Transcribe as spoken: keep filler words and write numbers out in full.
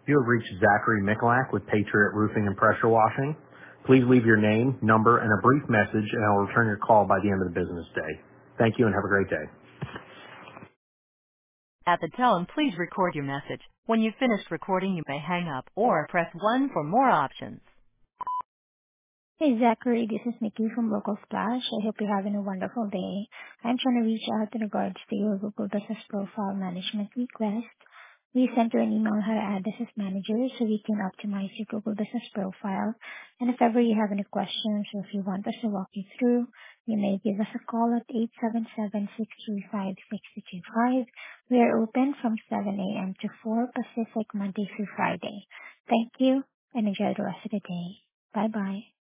You have reached Zachary Mikulak with Patriot Roofing and Pressure Washing. Please leave your name, number, and a brief message, and I will return your call by the end of the business day. Thank you and have a great day. At the tone, please record your message. When you've finished recording, you may hang up or press one for more options. Hey, Zachary, this is Nikki from Local Splash. I hope you're having a wonderful day. I'm trying to reach out in regards to your Google Business Profile Management request. We sent you an email how to add this as manager so we can optimize your Google Business Profile. And if ever you have any questions or if you want us to walk you through, you may give us a call at eight seven seven, six three five, six two two five. We are open from seven a.m. to four Pacific, Monday through Friday. Thank you and enjoy the rest of the day. Bye-bye.